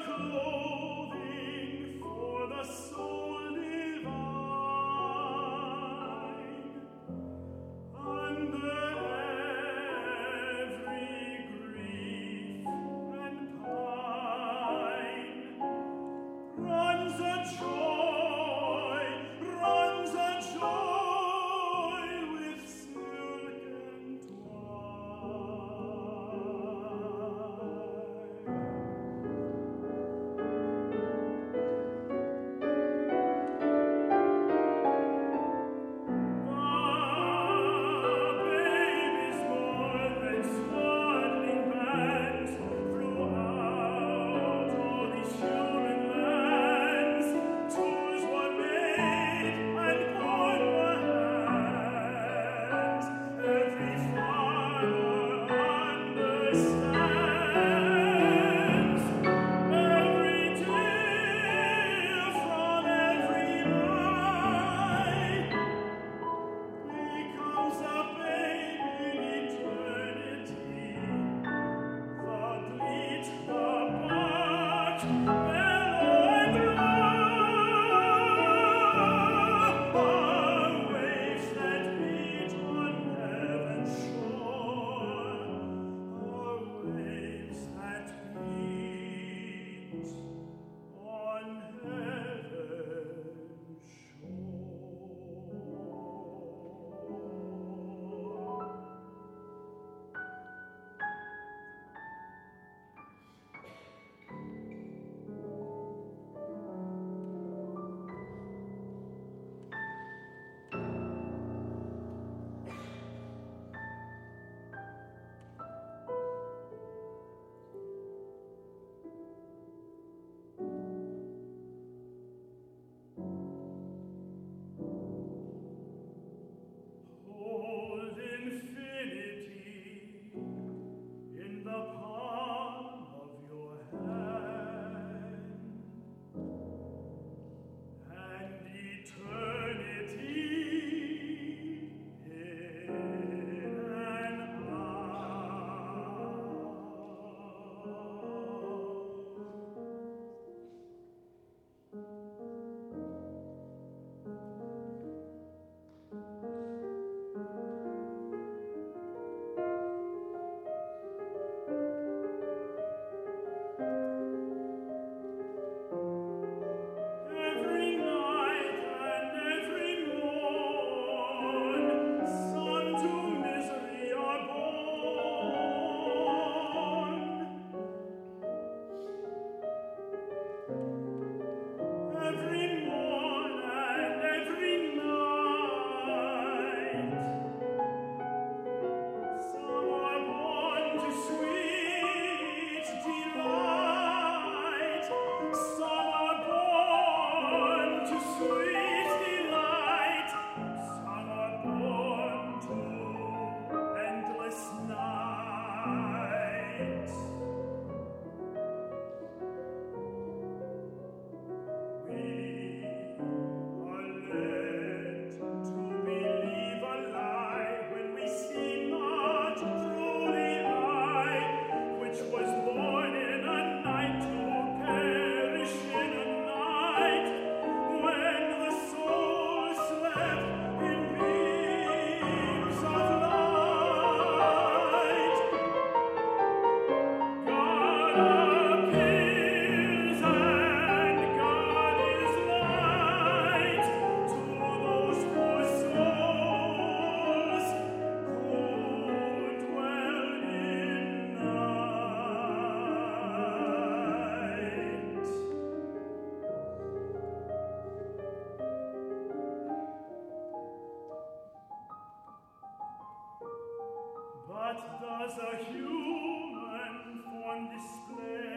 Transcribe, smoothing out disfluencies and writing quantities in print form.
clothing for the soul divine, under every grief and pine runs a joy with silk and baby's more than swaddling bands throughout all these human lands. 'Twas what made and born were hands. Every father understands. Every tear from every eye becomes a babe in eternity. The bleat, the bark, bellow and roar, waves that beat on heaven's shore, waves that beat on heaven's shore. Hold infinity in the palm of your hand, and eternity in an eye. Every night and every morn, some to misery are born. Every morn and every night, some are born to sweet delight. Some are born to sweet delight. Some are born to endless night. We are led to believe a lie when we see not through the eye, which was born in a night to perish in a night, when the soul slept in beams of light. God appears and God is light to those poor souls who dwell in night. But does a human form display